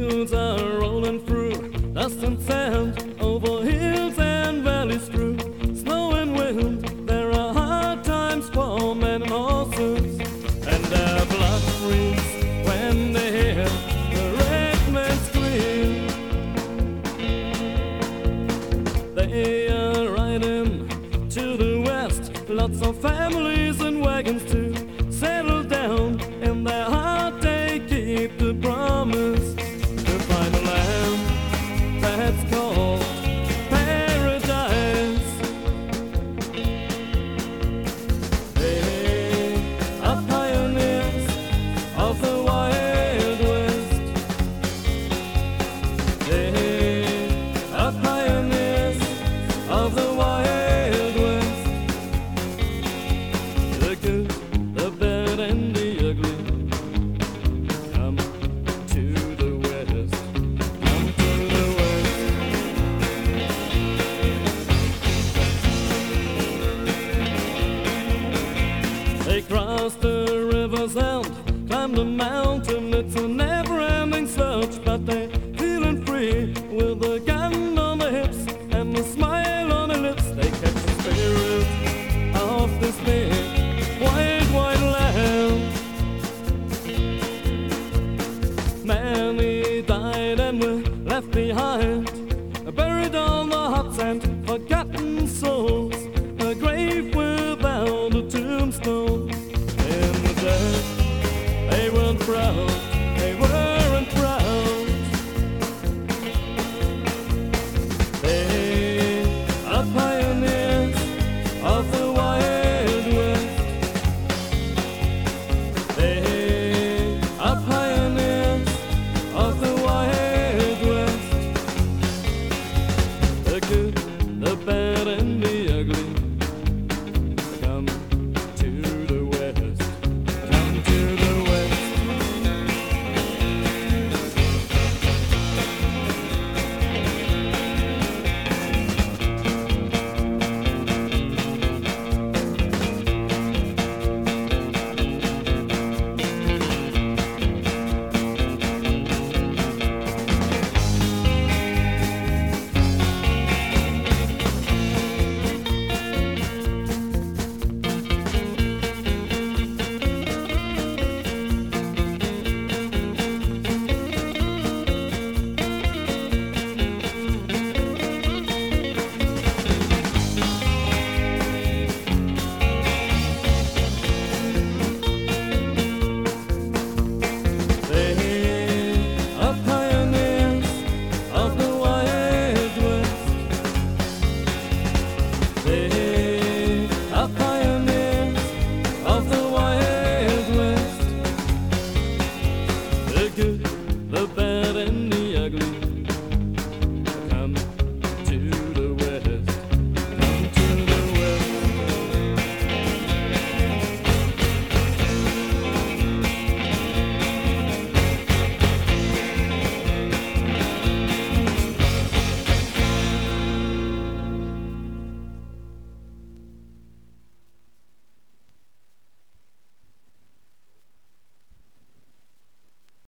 Fields are rolling through dust and sand, over hills and valleys through snow and wind. There are hard times for men and horses, and their blood freezes when they hear the red man scream. They are riding to the west, lots of families and wagons to settle down. In their heart they keep the promise to find a land that's called paradise. They are pioneers of the Wild West. They are pioneers of the Wild West. The good, the bad and the ugly come to the West. Come to the West. They cross the rivers and climb the mountain. It's a never-ending search, but they